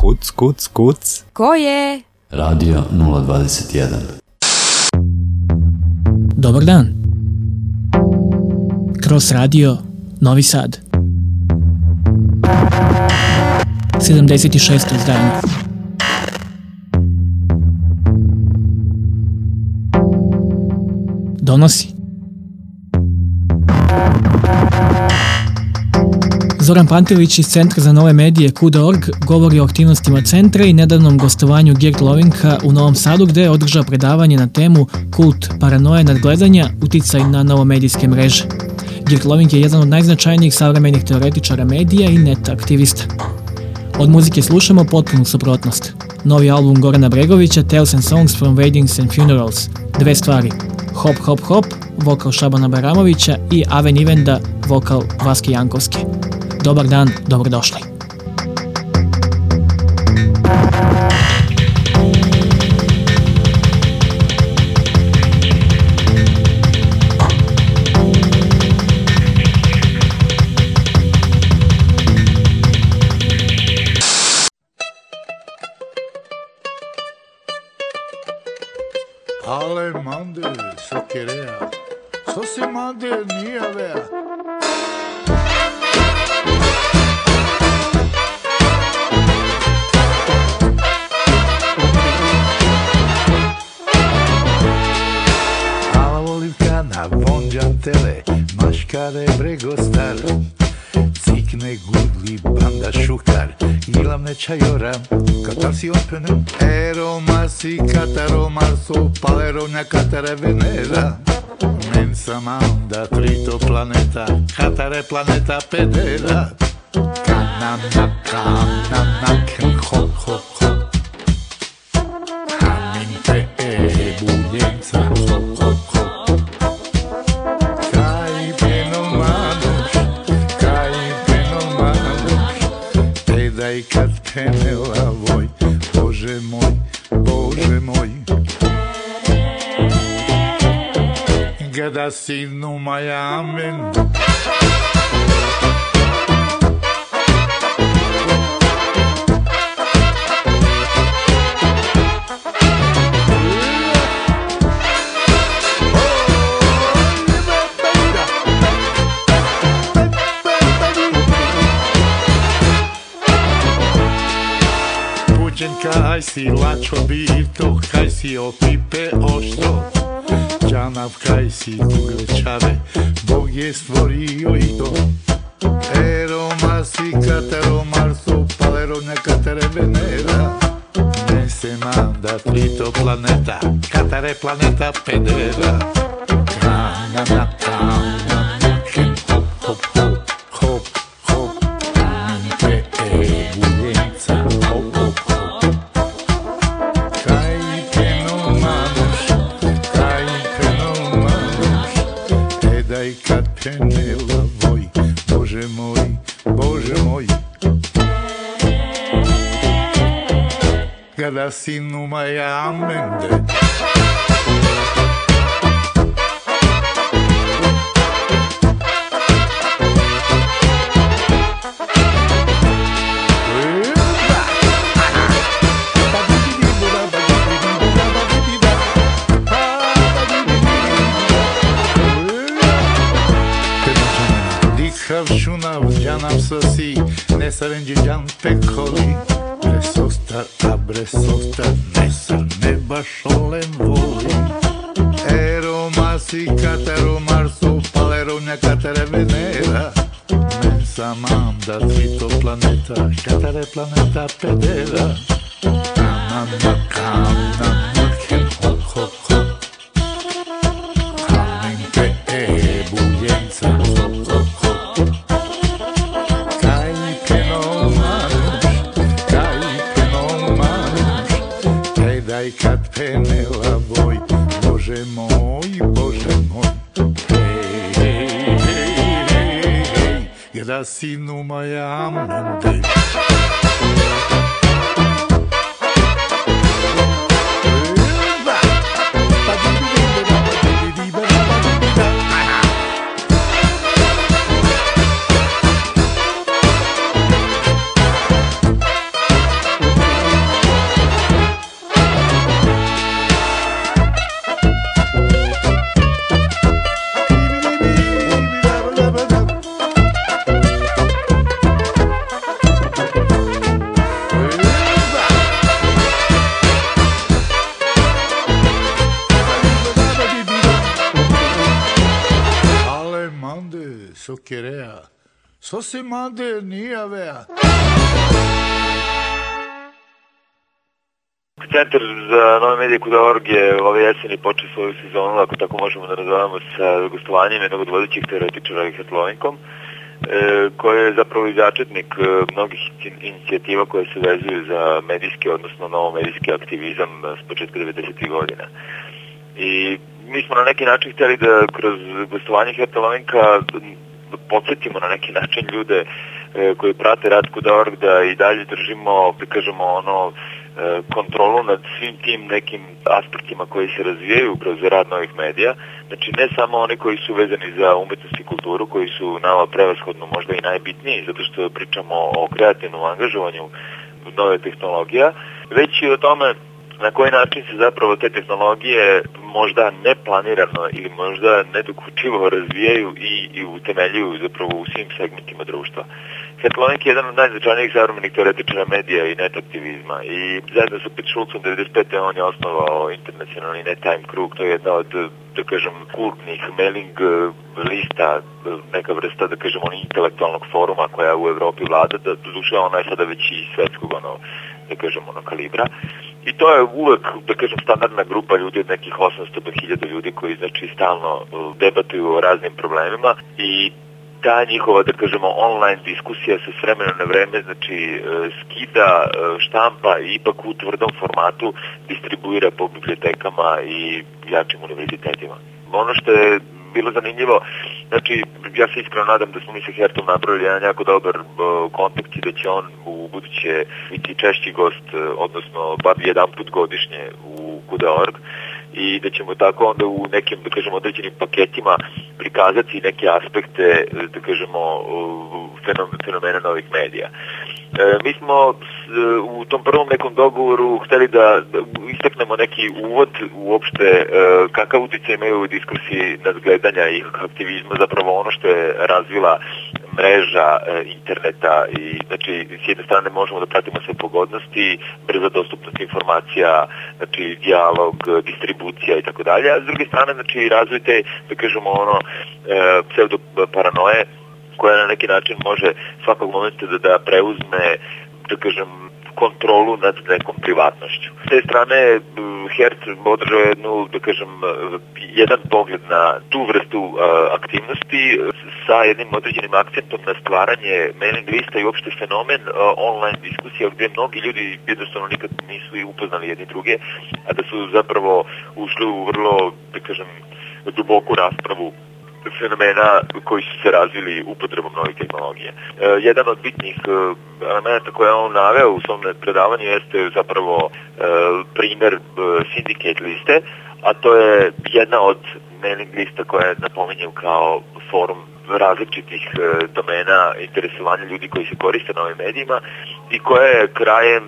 Kuc, kuc, kuc. Ko je? Radio 021. Dobar dan. Kroz radio Novi Sad. 76. izdanje. Donosi Zoran Pantević iz Centra za nove medije KUDA.org govori o aktivnostima centra i nedavnom gostovanju Geert Lovinka u Novom Sadu, gde je održao predavanje na temu Kult paranoje nadgledanja, uticaj na novomedijske mreže. Geert Lovink je jedan od najznačajnijih savremenih teoretičara medija i net aktivista. Od muzike slušamo potpunu suprotnost. Novi album Gorana Bregovića, Tales and Songs from Weddings and Funerals. Dve stvari: Hop Hop Hop, vokal Šabana Baramovića, i Aven Ivenda, vokal Vaske Jankovske. Dobar dan, dobrodošli. Ale mande, sokerea, so se mande nije vea. Ala volivka na vonđan tele, maškare brego star, cikne gudli banda šukar, ilamne čajora, katar si openu, eromasi kataromarso, paleronja katare venera, mensa manda trito planeta, katare planeta pedera, kanana, hop, hop, hop, haminte buljenca, hop, hop, hop, kaj penomanuš, pedaj kad penela voj, Bože moj, Bože moj. Gada sinu maja amen. Kaj si lačo bito, kaj si opipe oštro, džanav kaj si kuglečave, Bog je stvorio i to. Eromasi kateromarso, paleronja katere venera, ne se manda trito planeta, katare planeta pedera, kanana, hop, hop, hop, hop, hop, minte buljenca, hop, hop, penela voj, Bože moj, Bože moj. Kada sinu maja amende. Šunav, džanav sosi, nesarenđi džan pekoli, bresostar, a bresostar, nesar, ne baš olen voli. Eromasi kataromarso, paleronja katare venera, mensa manda trito planeta, katare planeta pedera, kanana, hop, hop, hop, haminte buljenca, hop, hop, hop. Kad penela voj, Bože moj, Bože moj. Hej, hej, hej, hej, hej, gda sinu maja amende. Kerea, sose made nijavea. Centar za nove medije Kuda.org je ove jeseni počeo svoju sezonu, ako tako možemo da nazovemo, sa gostovanjem jednog od vodećih teoretičara Hertlovinkom, koji je zapravo i začetnik mnogih inicijativa koje se vezuju za medijski, odnosno novomedijski aktivizam s početka 90. godina. I mi smo na neki način htjeli da kroz gostovanje Hertlovinka podsjetimo na neki način ljude koji prate rad Kuda.org da i dalje držimo, da kažemo, kontrolu nad svim tim nekim aspektima koji se razvijaju kroz rad novih medija. Znači ne samo oni koji su vezani za umetnost i kulturu, koji su nama prevashodno možda i najbitniji, zato što pričamo o kreativnom angažovanju nove tehnologija, već i o tome na koji način se zapravo te tehnologije možda neplanirano ili možda nedokučivo razvijaju i utemeljuju zapravo u svim segmentima društva. Hertlovink je jedan od najznačajnijih savremenih teoretičara medija i net aktivizma i zajedno sa Pete Schultzom 95. on je osnovao internacionalni Net Time krug, to je jedna od, da kažem, kultnih mailing lista, neka vrsta, da kažem, intelektualnog foruma koja u Evropi vlada, da doduše ona je sada već i svetskog, da kažem, kalibra. I to je uvek, da kažem, standardna grupa ljudi od nekih 800 do 1000 ljudi koji, znači, stalno debatuju o raznim problemima i ta njihova, da kažemo, online diskusija se s vremena na vreme, znači, skida, štampa i ipak u tvrdom formatu distribuira po bibliotekama i jačim univerzitetima. Ono što je bilo zanimljivo, znači, ja se iskreno nadam da smo mi sa Hertom napravili jedan jako dobar kontakt i da će on u buduće biti češći gost, odnosno bar jedan put godišnje u Kuda.org i da ćemo tako onda u nekim, da kažemo, određenim paketima prikazati neke aspekte, da kažemo, fenomena novih medija. Mi smo u tom prvom nekom dogovoru hteli da istaknemo neki uvod uopšte kakav utjecaj imaju diskusiji nadgledanja i aktivizma, zapravo ono što je razvila mreža interneta i, znači, s jedne strane možemo da pratimo sve pogodnosti, brza dostupnost informacija, znači dijalog, distribucija i tako dalje, a s druge strane, znači, razvoj te, da kažemo, pseudoparanoje koja na neki način može svakog momenta da preuzme, da kažem, kontrolu nad nekom privatnošću. S te strane, Hert održao jednu, da kažem, jedan pogled na tu vrstu aktivnosti sa jednim određenim akcentom na stvaranje mailing lista i uopšte fenomen online diskusija gdje mnogi ljudi jednostavno nikad nisu upoznali jedni druge, a da su zapravo ušli u vrlo, da kažem, duboku raspravu fenomena koji su se razvili upotrebom novih tehnologija. Jedan od bitnih elementa koje on naveo u svom predavanju jeste zapravo primer syndicate liste, a to je jedna od mailing lista koja napominjem kao forum različitih domena interesovanja ljudi koji se koriste na ovim medijima i koja je krajem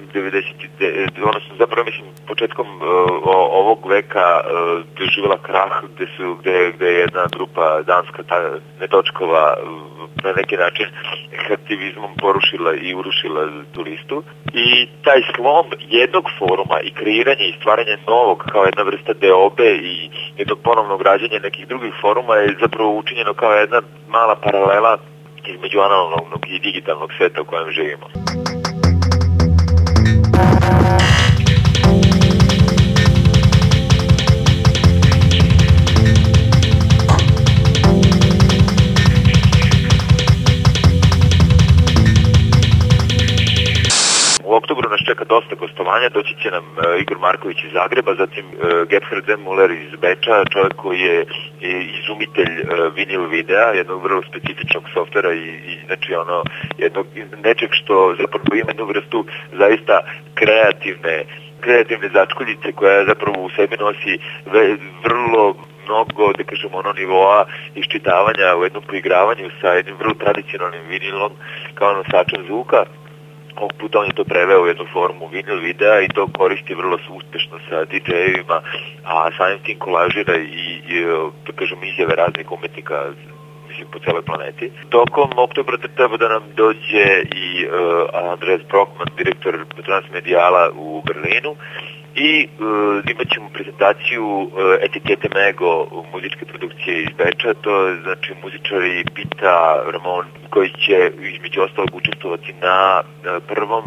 90, odnosno zapravo mislim početkom ovog veka doživjela krah gde je jedna grupa danska netočkova na neki način aktivizmom porušila i urušila tu listu i taj slom jednog foruma i kreiranje i stvaranje novog kao jedna vrsta deobe i jednog ponovnog rađanja nekih drugih foruma je zapravo učinjeno kao jedna mala paralela između analognog i digitalnog sveta u kojem živimo. U oktobru nas čeka dosta gostovanja, doći će nam Igor Marković iz Zagreba, zatim Gebhard Muller iz Beča, čovjek koji je izumitelj vinil videa, jednog vrlo specifičnog softvera i znači nečeg što zapravo ima jednu vrstu zaista kreativne začkoljice koja zapravo u sebi nosi vrlo mnogo, da kažemo, nivoa iščitavanja u jednom poigravanju sa jednim vrlo tradicionalnim vinilom kao nosačem zvuka. Ovog puta on je to preveo u jednu formu vinil videa i to koristi vrlo uspešno sa DJ-evima, a samim tim kolažira i da kažem, izjave raznih umetnika po celoj planeti. Tokom oktobra treba da nam dođe i Andreas Brockman, direktor Transmedijala u Berlinu i imat ćemo prezentaciju etikete Mego muzičke produkcije iz Beča, to je znači muzičari Pita Ramon koji će između ostalog učestvovati na prvom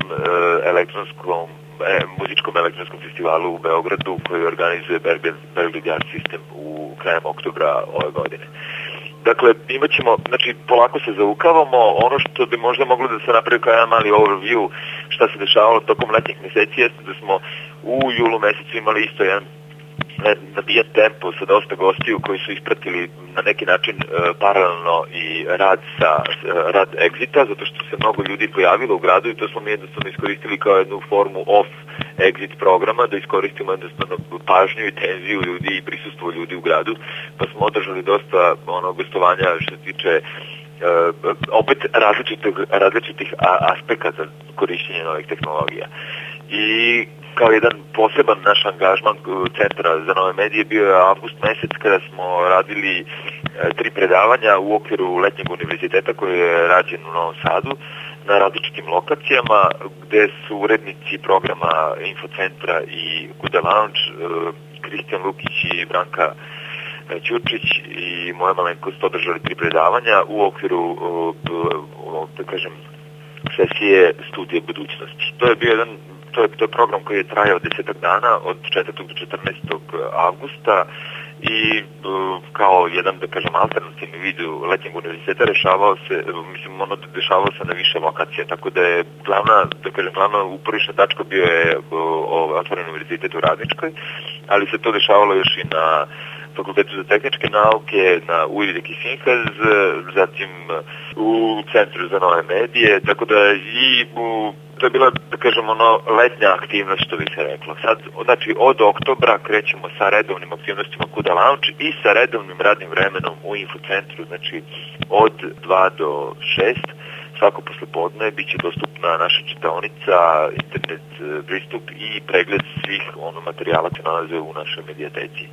muzičkom elektronskom festivalu u Beogradu koji organizuje Belgrade Art System u krajem oktobra ove godine. Dakle, imat ćemo, znači polako se zaukavamo, ono što bi možda moglo da se napravi kao jedan mali overview šta se dešavalo tokom letnjih meseci jeste da smo u julu mesecu imali isto jedan nabijan tempo sa dosta gostiju koji su ispratili na neki način paralelno i rad Exita, zato što se mnogo ljudi pojavilo u gradu i to smo mi jednostavno iskoristili kao jednu formu off-exit programa, da iskoristimo jednostavno pažnju i tenziju ljudi i prisustvo ljudi u gradu, pa smo održali dosta gostovanja što se tiče opet različitih aspekata korišćenja novih tehnologija. I kao jedan poseban naš angažman Centra za nove medije bio je avgust mesec kada smo radili 3 predavanja u okviru letnjeg univerziteta koji je rađen u Novom Sadu na različitim lokacijama gde su urednici programa Infocentra i Kuda Lounge, Kristijan Lukić i Branka Ćurčić i moja malenkost održali 3 predavanja u okviru, da kažem, sesije studije budućnosti. To je bio jedan To je program koji je trajao 10 dana od 4. do 14. avgusta i kao jedan, da kažem, alternativni vid letnjeg univerziteta dešavao se na više lokacije, tako da je glavna uporišna tačka bio je otvoren univerzitet u Radničkoj, ali se to dešavalo još i na Fakultetu za tehničke nauke, na UIDEK i Sinhaz, zatim u Centru za nove medije, tako da i to je bila, da kažem, letnja aktivnost, što bi se reklo. Sad, znači, od oktobra krećemo sa redovnim aktivnostima Kuda Lounge i sa redovnim radnim vremenom u Infocentru, znači od 2 do 6, svako poslepodne bit će dostupna naša čitaonica, internet pristup i pregled svih materijala koje nalaze u našoj medijateci.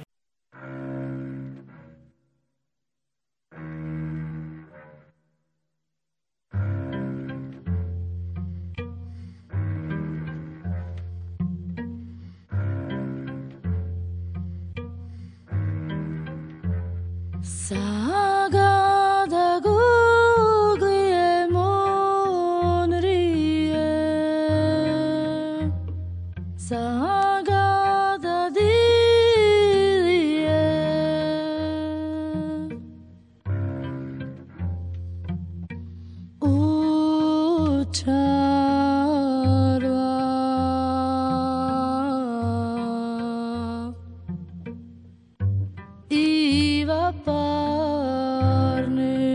Sagada guglije monrije, sagada dilije, učarva iva parne,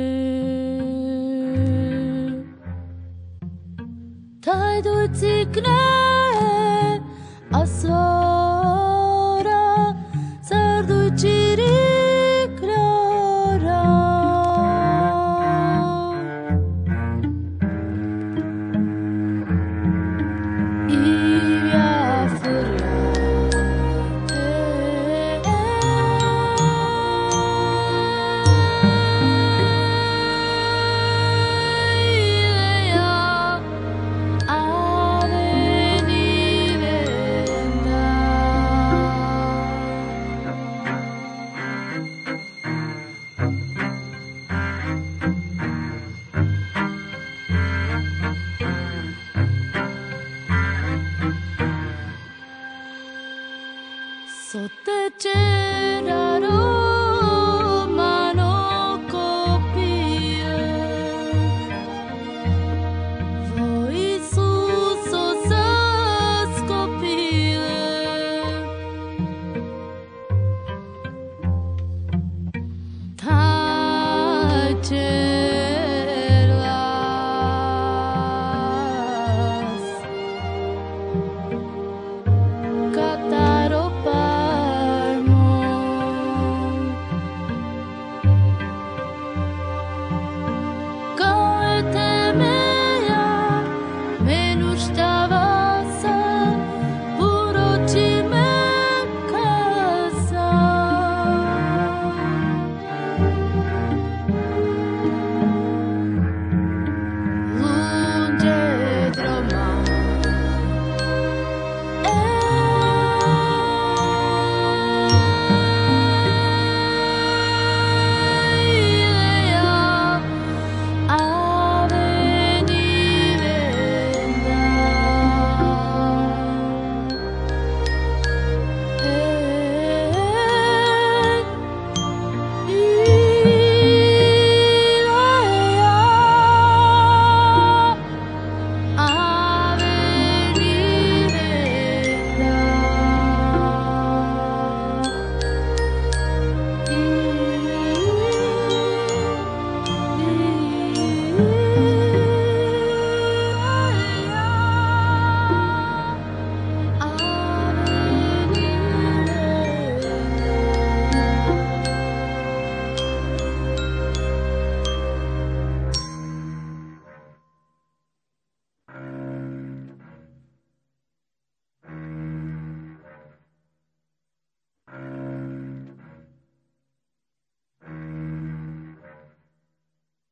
taj ducikne a svora sardučiri krora. Ivja furja sotteceraro